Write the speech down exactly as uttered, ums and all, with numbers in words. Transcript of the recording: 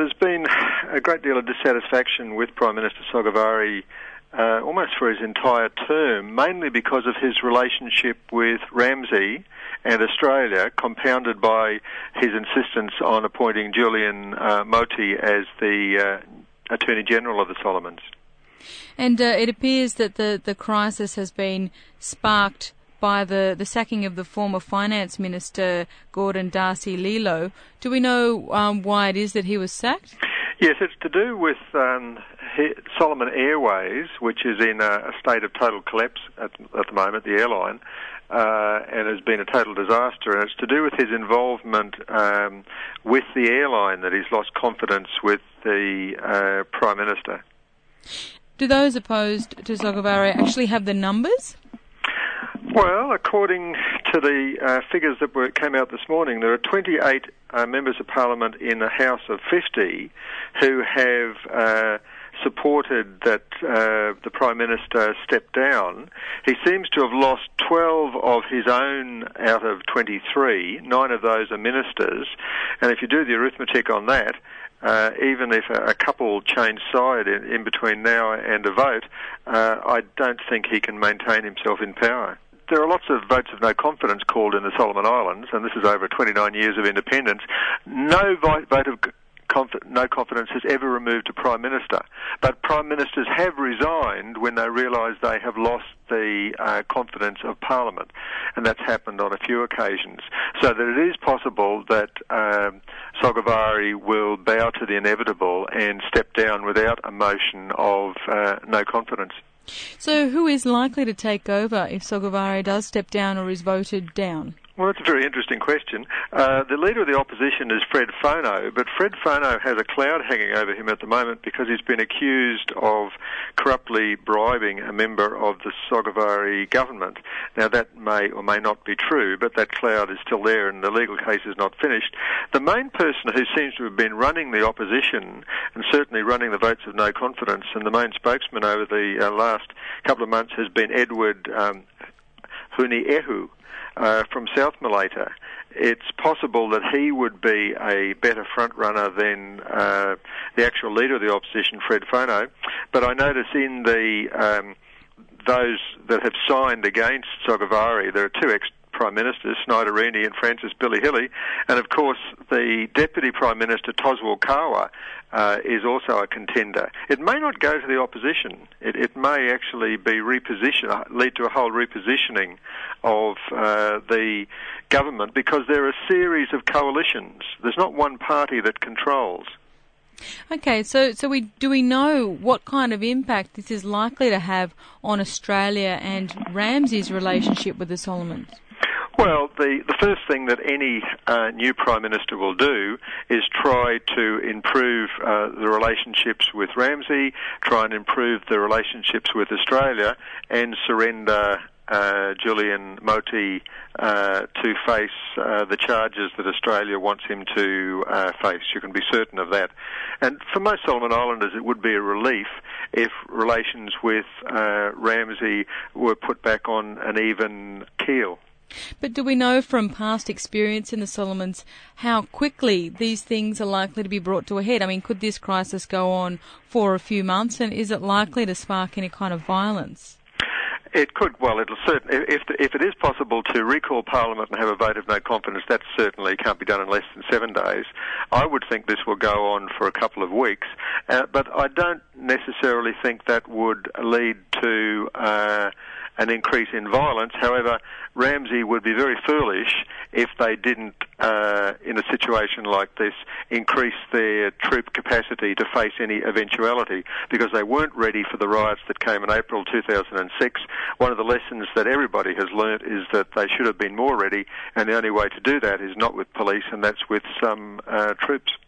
there's been a great deal of dissatisfaction with Prime Minister Sogavare uh, almost for his entire term, mainly because of his relationship with Ramsay and Australia, compounded by his insistence on appointing Julian uh, Moti as the uh, Attorney General of the Solomons. And uh, it appears that the, the crisis has been sparked by the, the sacking of the former Finance Minister, Gordon Darcy-Lilo. Do we know um, why it is that he was sacked? Yes, it's to do with um, Solomon Airways, which is in a, a state of total collapse at, at the moment, the airline, uh, and has been a total disaster. And it's to do with his involvement um, with the airline that he's lost confidence with the uh, Prime Minister. Do those opposed to Sogavare actually have the numbers? Well, according to the uh, figures that were, came out this morning, there are twenty-eight uh, members of Parliament in a House of fifty who have uh, supported that uh, the Prime Minister step down. He seems to have lost twelve of his own out of twenty-three. Nine of those are ministers. And if you do the arithmetic on that, Uh, even if a, a couple change side in, in between now and a vote, uh, I don't think he can maintain himself in power. There are lots of votes of no confidence called in the Solomon Islands, and this is over twenty-nine years of independence. No vote, vote of conf- no confidence has ever removed a Prime Minister, but Prime Ministers have resigned when they realise they have lost the uh, confidence of Parliament, and that's happened on a few occasions. So that it is possible that um, Sogavare will bow to the inevitable and step down without a motion of uh, no confidence. So who is likely to take over if Sogavare does step down or is voted down? Well, that's a very interesting question. Uh, the leader of the opposition is Fred Fono, but Fred Fono has a cloud hanging over him at the moment because he's been accused of corruptly bribing a member of the Sogavare government. Now, that may or may not be true, but that cloud is still there and the legal case is not finished. The main person who seems to have been running the opposition and certainly running the votes of no confidence, and the main spokesman over the uh, last couple of months, has been Edward um, Huniehu, Uh, from South Malaita. It's possible that he would be a better front-runner than uh, the actual leader of the opposition, Fred Fono. But I notice in the um, those that have signed against Sogavare, there are two ex-Prime Ministers, Snyder-Rini and Francis Billy Hilly, and of course the Deputy Prime Minister, Toswell Kawa, Uh, is also a contender. It may not go to the opposition. It, it may actually be reposition, lead to a whole repositioning of uh, the government, because there are a series of coalitions. There's not one party that controls. Okay, so so we do we know what kind of impact this is likely to have on Australia and Ramsay's relationship with the Solomons? Well, the, the first thing that any uh, new Prime Minister will do is try to improve uh, the relationships with Ramsay, try and improve the relationships with Australia, and surrender uh, Julian Moti uh, to face uh, the charges that Australia wants him to uh, face. You can be certain of that. And for most Solomon Islanders, it would be a relief if relations with uh, Ramsay were put back on an even keel. But do we know from past experience in the Solomons how quickly these things are likely to be brought to a head? I mean, could this crisis go on for a few months, and is it likely to spark any kind of violence? It could. Well, it'll certainly, if if it is possible to recall Parliament and have a vote of no confidence, that certainly can't be done in less than seven days. I would think this will go on for a couple of weeks, uh, but I don't necessarily think that would lead to Uh, an increase in violence. However, Ramsay would be very foolish if they didn't, uh, in a situation like this, increase their troop capacity to face any eventuality, because they weren't ready for the riots that came in April two thousand six. One of the lessons that everybody has learnt is that they should have been more ready, and the only way to do that is not with police, and that's with some uh, troops.